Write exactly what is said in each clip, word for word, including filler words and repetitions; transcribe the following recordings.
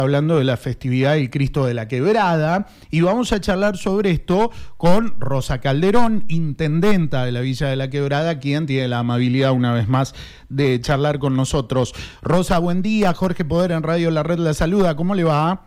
Hablando de la festividad del Cristo de la Quebrada, y vamos a charlar sobre esto con Rosa Calderón, intendenta de la Villa de la Quebrada, quien tiene la amabilidad una vez más de charlar con nosotros. Rosa, buen día. Jorge Poder en Radio La Red la saluda. ¿Cómo le va?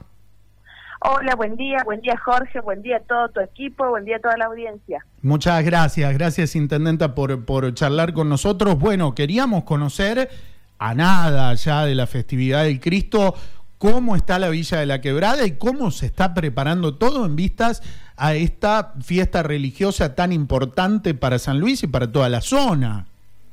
Hola, buen día, buen día Jorge, buen día a todo tu equipo, buen día a toda la audiencia. Muchas gracias, gracias intendenta por, por charlar con nosotros. Bueno, queríamos conocer a nada ya de la festividad del Cristo, cómo está la Villa de la Quebrada y cómo se está preparando todo en vistas a esta fiesta religiosa tan importante para San Luis y para toda la zona.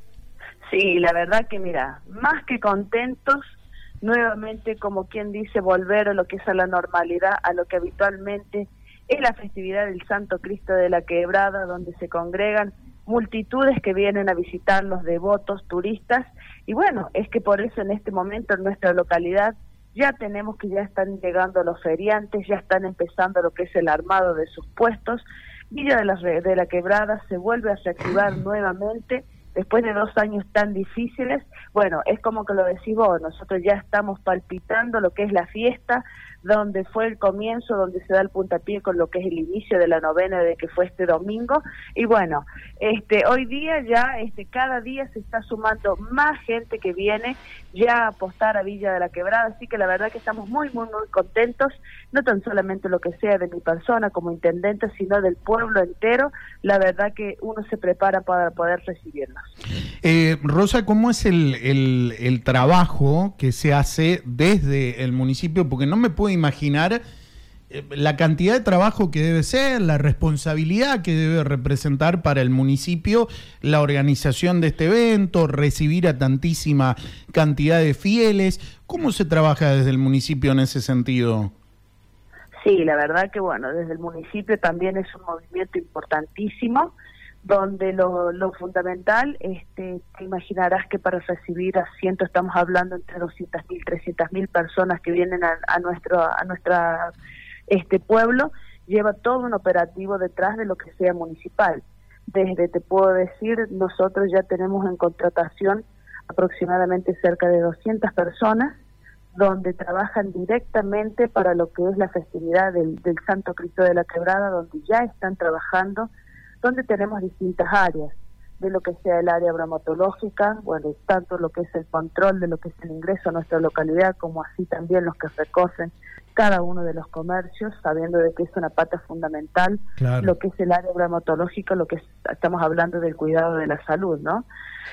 Sí, la verdad que mira, más que contentos, nuevamente, como quien dice, volver a lo que es a la normalidad, a lo que habitualmente es la festividad del Santo Cristo de la Quebrada, donde se congregan multitudes que vienen a visitar los devotos, turistas, y bueno, es que por eso en este momento en nuestra localidad ya tenemos que ya están llegando los feriantes, ya están empezando lo que es el armado de sus puestos. Villa de la, de la Quebrada se vuelve a reactivar nuevamente después de dos años tan difíciles. Bueno, es como que lo decís vos, nosotros ya estamos palpitando lo que es la fiesta, donde fue el comienzo, donde se da el puntapié con lo que es el inicio de la novena de que fue este domingo, y bueno, este hoy día ya este cada día se está sumando más gente que viene ya a apostar a Villa de la Quebrada, así que la verdad que estamos muy muy muy contentos, no tan solamente lo que sea de mi persona como intendente, sino del pueblo entero. La verdad que uno se prepara para poder recibirnos. Eh, Rosa, ¿cómo es el, el, el trabajo que se hace desde el municipio? Porque no me puedo imaginar eh, la cantidad de trabajo que debe ser, la responsabilidad que debe representar para el municipio la organización de este evento, recibir a tantísima cantidad de fieles. ¿Cómo se trabaja desde el municipio en ese sentido? Sí, la verdad que bueno, desde el municipio también es un movimiento importantísimo, donde lo, lo fundamental, este, te imaginarás que para recibir asiento estamos hablando entre doscientas mil, trescientas mil personas que vienen a, a nuestro a nuestra este pueblo, lleva todo un operativo detrás de lo que sea municipal. Desde, te puedo decir, nosotros ya tenemos en contratación aproximadamente cerca de doscientas personas, donde trabajan directamente para lo que es la festividad del, del Santo Cristo de la Quebrada, donde ya están trabajando, donde tenemos distintas áreas, de lo que sea el área bromatológica, bueno, tanto lo que es el control de lo que es el ingreso a nuestra localidad, como así también los que recorren cada uno de los comercios, sabiendo de que es una pata fundamental, claro, lo que es el área bromatológica, lo que es, estamos hablando del cuidado de la salud, ¿no?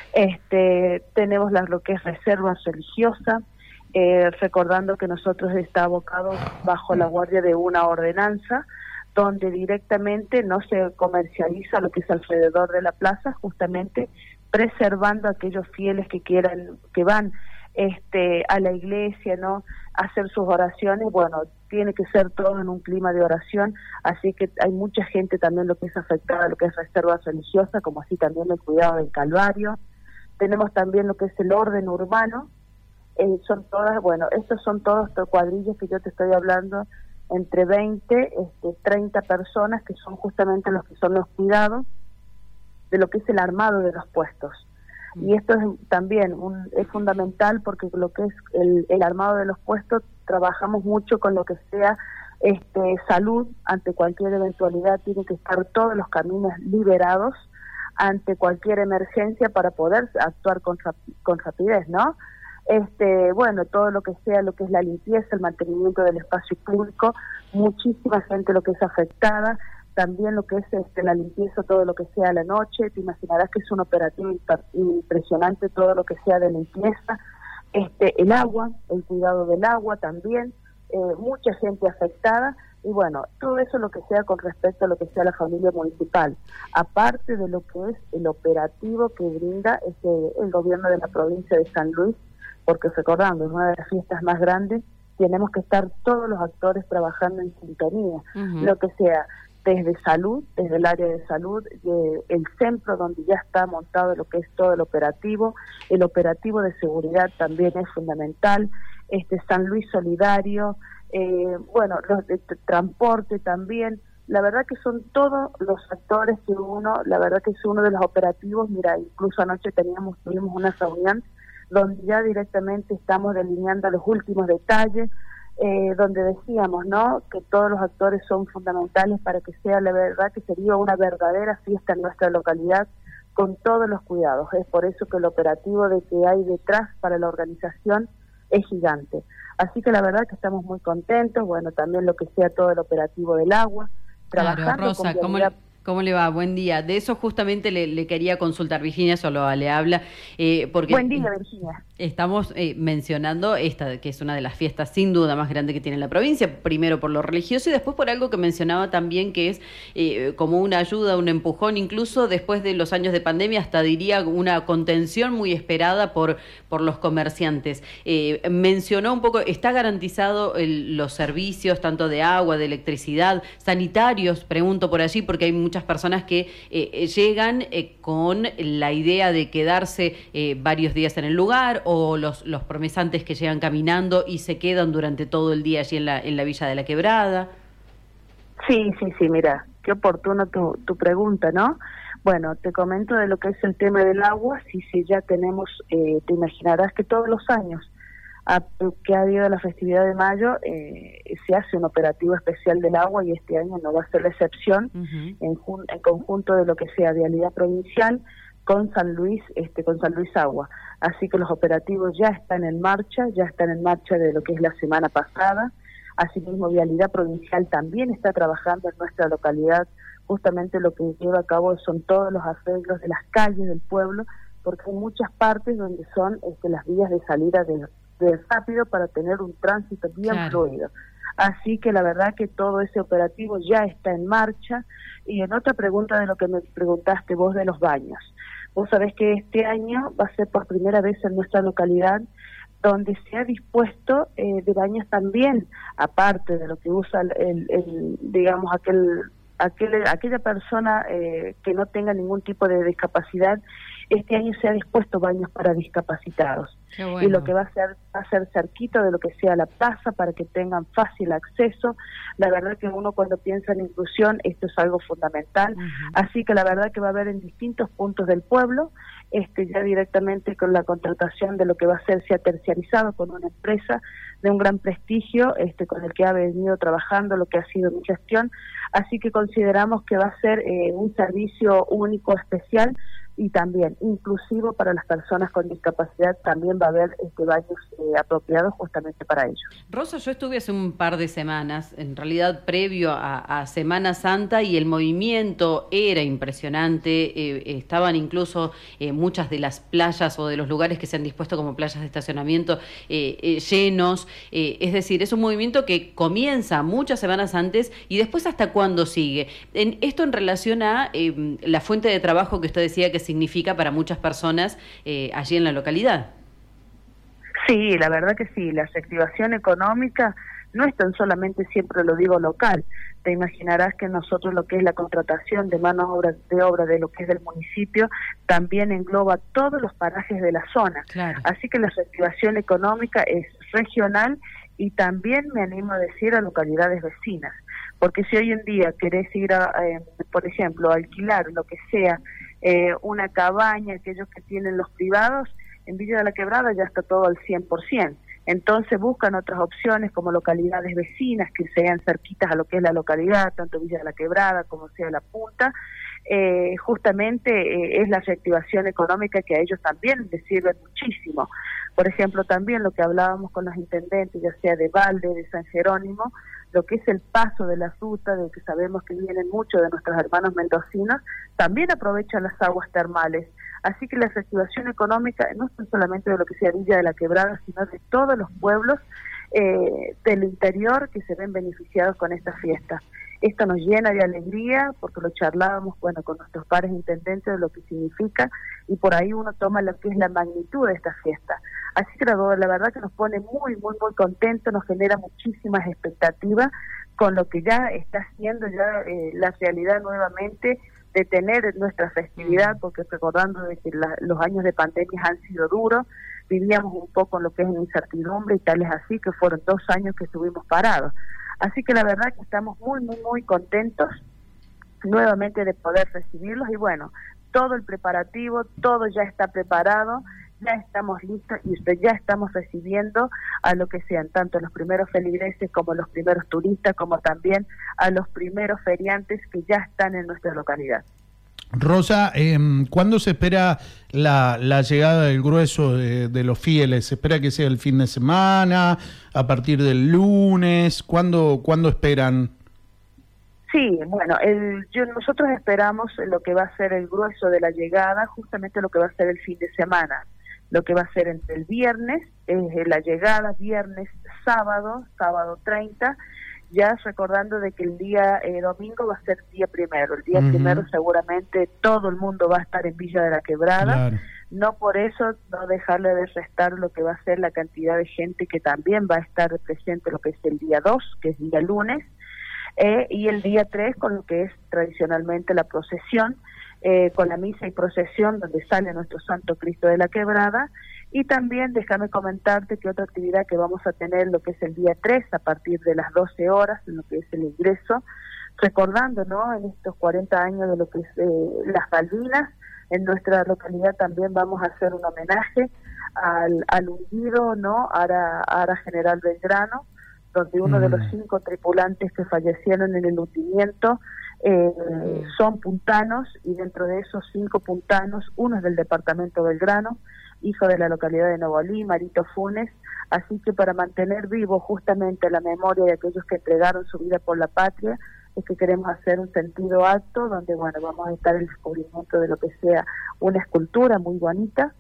Este, tenemos la, lo que es reserva religiosa, eh, recordando que nosotros está abocado bajo la guardia de una ordenanza, donde directamente no se comercializa lo que es alrededor de la plaza, justamente preservando a aquellos fieles que quieran, que van este a la iglesia, ¿no?, a hacer sus oraciones. Bueno, tiene que ser todo en un clima de oración, así que hay mucha gente también lo que es afectada, lo que es reserva religiosa, como así también el cuidado del Calvario. Tenemos también lo que es el orden urbano, eh, son todas, bueno, estos son todos estos cuadrillos que yo te estoy hablando, entre veinte, este, treinta personas que son justamente los que son los cuidados de lo que es el armado de los puestos. Y esto es también un, es fundamental porque lo que es el, el armado de los puestos, trabajamos mucho con lo que sea este, salud. Ante cualquier eventualidad tienen que estar todos los caminos liberados ante cualquier emergencia para poder actuar con, con rapidez, ¿no? Este, bueno, todo lo que sea lo que es la limpieza, el mantenimiento del espacio público, muchísima gente lo que es afectada, también lo que es este, la limpieza, todo lo que sea a la noche. Te imaginarás que es un operativo impresionante todo lo que sea de limpieza, este, el agua, el cuidado del agua también, eh, mucha gente afectada, y bueno, todo eso lo que sea con respecto a lo que sea la familia municipal, aparte de lo que es el operativo que brinda este, el gobierno de la provincia de San Luis, porque recordando, es una de las fiestas más grandes, tenemos que estar todos los actores trabajando en sintonía, uh-huh. Lo que sea desde salud, desde el área de salud, de el centro donde ya está montado lo que es todo el operativo, el operativo de seguridad también es fundamental, este San Luis Solidario, eh, bueno, los de transporte también. La verdad que son todos los actores que uno, la verdad que es uno de los operativos. Mira, incluso anoche teníamos tuvimos una reunión donde ya directamente estamos delineando los últimos detalles, eh, donde decíamos, ¿no?, que todos los actores son fundamentales para que sea la verdad que sería una verdadera fiesta en nuestra localidad, con todos los cuidados. Es por eso que el operativo de que hay detrás para la organización es gigante. Así que la verdad que estamos muy contentos, bueno, también lo que sea todo el operativo del agua, trabajando claro, Rosa, con ¿cómo le, ¿cómo le va? Buen día. De eso justamente le, le quería consultar. Virginia solo le habla. Eh, porque Buen día, Virginia. Estamos eh, mencionando esta, que es una de las fiestas sin duda más grandes que tiene la provincia, primero por lo religioso y después por algo que mencionaba también, que es eh, como una ayuda, un empujón, incluso después de los años de pandemia, hasta diría una contención muy esperada por, por los comerciantes. Eh, mencionó un poco, ¿está garantizado el, los servicios tanto de agua, de electricidad, sanitarios? Pregunto por allí, porque hay muchas personas que eh, llegan eh, con la idea de quedarse eh, varios días en el lugar, o los, los promesantes que llegan caminando y se quedan durante todo el día allí en la, en la Villa de la Quebrada. Sí, sí, sí, mira, qué oportuno tu, tu pregunta, ¿no? Bueno, te comento de lo que es el tema del agua. Sí, sí, ya tenemos, eh, te imaginarás que todos los años a, que ha habido la festividad de mayo, eh, se hace un operativo especial del agua, y este año no va a ser la excepción, uh-huh. en, jun, en conjunto de lo que sea Vialidad Provincial con San Luis, este, con San Luis Agua. Así que los operativos ya están en marcha, ya están en marcha de lo que es la semana pasada. Asimismo, Vialidad Provincial también está trabajando en nuestra localidad. Justamente lo que lleva a cabo son todos los arreglos de las calles del pueblo, porque hay muchas partes donde son este, las vías de salida de, de rápido para tener un tránsito bien claro. fluido. Así que la verdad que todo ese operativo ya está en marcha. Y en otra pregunta de lo que me preguntaste vos de los baños. Vos sabés que este año va a ser por primera vez en nuestra localidad donde se ha dispuesto eh, de baños también, aparte de lo que usa el, el, el digamos, aquel, aquel aquella persona eh, que no tenga ningún tipo de discapacidad. Este año se ha dispuesto baños para discapacitados. Bueno. Y lo que va a ser va a ser cerquita de lo que sea la plaza para que tengan fácil acceso. La verdad que uno cuando piensa en inclusión, esto es algo fundamental. Uh-huh. Así que la verdad que va a haber en distintos puntos del pueblo, este ya directamente con la contratación de lo que va a ser, se ha terciarizado con una empresa de un gran prestigio, este con el que ha venido trabajando lo que ha sido mi gestión. Así que consideramos que va a ser eh, un servicio único, especial, y también inclusivo para las personas con discapacidad. También va a haber este, baños eh, apropiados justamente para ellos. Rosa, yo estuve hace un par de semanas, en realidad previo a, a Semana Santa, y el movimiento era impresionante. Eh, estaban incluso eh, muchas de las playas o de los lugares que se han dispuesto como playas de estacionamiento eh, eh, llenos. Eh, es decir, es un movimiento que comienza muchas semanas antes y después hasta cuándo sigue. En, esto en relación a eh, la fuente de trabajo que usted decía que significa para muchas personas eh, allí en la localidad. Sí, la verdad que sí, la reactivación económica no es tan solamente, siempre lo digo, local. Te imaginarás que nosotros lo que es la contratación de mano obra, de obra de lo que es del municipio también engloba todos los parajes de la zona. Claro. Así que la reactivación económica es regional y también, me animo a decir, a localidades vecinas. Porque si hoy en día querés ir, a, eh, por ejemplo, a alquilar lo que sea, eh, una cabaña, aquellos que tienen los privados, en Villa de la Quebrada ya está todo al cien por ciento. Entonces buscan otras opciones como localidades vecinas que sean cerquitas a lo que es la localidad, tanto Villa de la Quebrada como sea La Punta. Eh, justamente eh, es la reactivación económica que a ellos también les sirve muchísimo. Por ejemplo, también lo que hablábamos con los intendentes, ya sea de Valde, de San Jerónimo, lo que es el paso de la ruta, de que sabemos que vienen muchos de nuestros hermanos mendocinos, también aprovechan las aguas termales. Así que la reactivación económica no es solamente de lo que sea Villa de la Quebrada, sino de todos los pueblos eh, del interior que se ven beneficiados con esta fiesta. Esto nos llena de alegría porque lo charlábamos, bueno, con nuestros pares intendentes de lo que significa, y por ahí uno toma lo que es la magnitud de esta fiesta. Así que la, la verdad que nos pone muy, muy, muy contentos, nos genera muchísimas expectativas con lo que ya está haciendo ya eh, la realidad nuevamente de tener nuestra festividad, porque recordando de que la, los años de pandemia han sido duros, vivíamos un poco en lo que es incertidumbre y tal es así que fueron dos años que estuvimos parados. Así que la verdad que estamos muy, muy, muy contentos nuevamente de poder recibirlos y bueno, todo el preparativo, todo ya está preparado. ya estamos listos y ya estamos recibiendo a lo que sean tanto los primeros feligreses como los primeros turistas, como también a los primeros feriantes que ya están en nuestra localidad. Rosa, eh, ¿cuándo se espera la, la llegada del grueso de, de los fieles? ¿Se espera que sea el fin de semana, a partir del lunes? ¿Cuándo, ¿cuándo esperan? Sí, bueno, el, yo, nosotros esperamos lo que va a ser el grueso de la llegada, justamente lo que va a ser el fin de semana, lo que va a ser entre el viernes, eh, la llegada, viernes, sábado, sábado treinta, ya recordando de que el día eh, domingo va a ser día primero, el día uh-huh. primero seguramente todo el mundo va a estar en Villa de la Quebrada, claro. No por eso no dejarle de restar lo que va a ser la cantidad de gente que también va a estar presente lo que es el día dos, que es día lunes, eh, y el día tres con lo que es tradicionalmente la procesión, eh, con la misa y procesión donde sale nuestro Santo Cristo de la Quebrada. Y también déjame comentarte que otra actividad que vamos a tener lo que es el día tres a partir de las doce horas, en lo que es el ingreso, recordando, ¿no?, en estos cuarenta años de lo que es eh, las Malvinas, en nuestra localidad también vamos a hacer un homenaje al, al hundido, ¿no?, Ara, Ara General Belgrano, donde uno mm. de los cinco tripulantes que fallecieron en el hundimiento eh, mm. son puntanos, y dentro de esos cinco puntanos, uno es del departamento Belgrano, hijo de la localidad de Novolí, Marito Funes, así que para mantener vivo justamente la memoria de aquellos que entregaron su vida por la patria, es que queremos hacer un sentido acto, donde bueno, vamos a estar el descubrimiento de lo que sea una escultura muy bonita,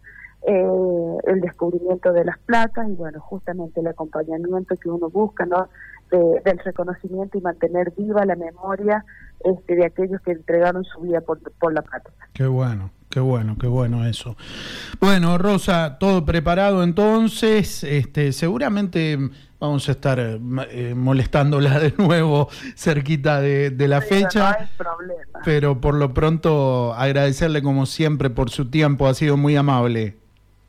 eh, el descubrimiento de las placas, y bueno, justamente el acompañamiento que uno busca, ¿no?, de, del reconocimiento y mantener viva la memoria este, de aquellos que entregaron su vida por, por la patria. Qué bueno. Qué bueno, qué bueno eso. Bueno, Rosa, todo preparado entonces. Este, seguramente vamos a estar eh, molestándola de nuevo cerquita de, de la sí, fecha. No hay problema. Pero por lo pronto agradecerle como siempre por su tiempo, ha sido muy amable.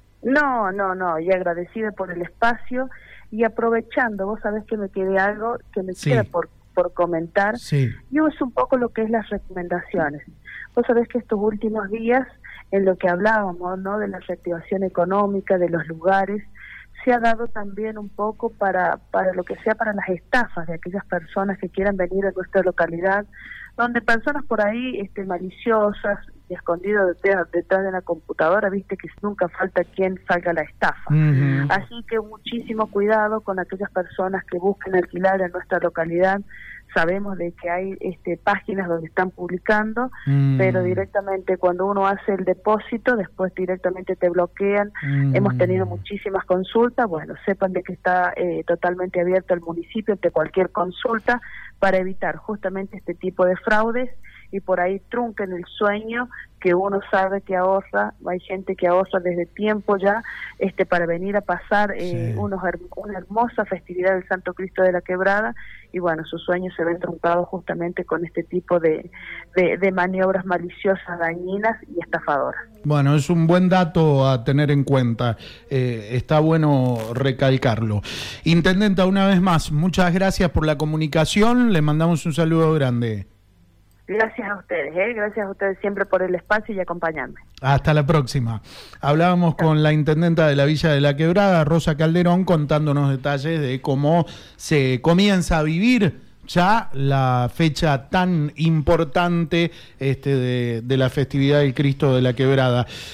No, no, no, y agradecida por el espacio y aprovechando, vos sabés que me quedé algo que me sí. queda por, por comentar. Sí. Y es un poco lo que es las recomendaciones. Vos sabés que estos últimos días, en lo que hablábamos, ¿no?, de la reactivación económica, de los lugares, se ha dado también un poco para, para lo que sea para las estafas de aquellas personas que quieran venir a nuestra localidad, donde personas por ahí este, maliciosas y escondidas detrás, detrás de la computadora, viste que nunca falta quien salga a la estafa. Uh-huh. Así que muchísimo cuidado con aquellas personas que busquen alquilar en nuestra localidad. Sabemos de que hay este, páginas donde están publicando, mm. pero directamente cuando uno hace el depósito, después directamente te bloquean. Mm. Hemos tenido muchísimas consultas. Bueno, sepan de que está eh, totalmente abierto el municipio ante cualquier consulta para evitar justamente este tipo de fraudes y por ahí trunquen el sueño que uno sabe que ahorra. Hay gente que ahorra desde tiempo ya este para venir a pasar eh, sí. unos, una hermosa festividad del Santo Cristo de la Quebrada, y bueno, sus sueños se ven truncados justamente con este tipo de, de, de maniobras maliciosas, dañinas y estafadoras. Bueno, es un buen dato a tener en cuenta, eh, está bueno recalcarlo. Intendenta, una vez más, muchas gracias por la comunicación, le mandamos un saludo grande. Gracias a ustedes, ¿eh? Gracias a ustedes siempre por el espacio y acompañarme. Hasta la próxima. Hablábamos con la intendenta de la Villa de la Quebrada, Rosa Calderón, contándonos detalles de cómo se comienza a vivir ya la fecha tan importante este, de, de la festividad del Cristo de la Quebrada.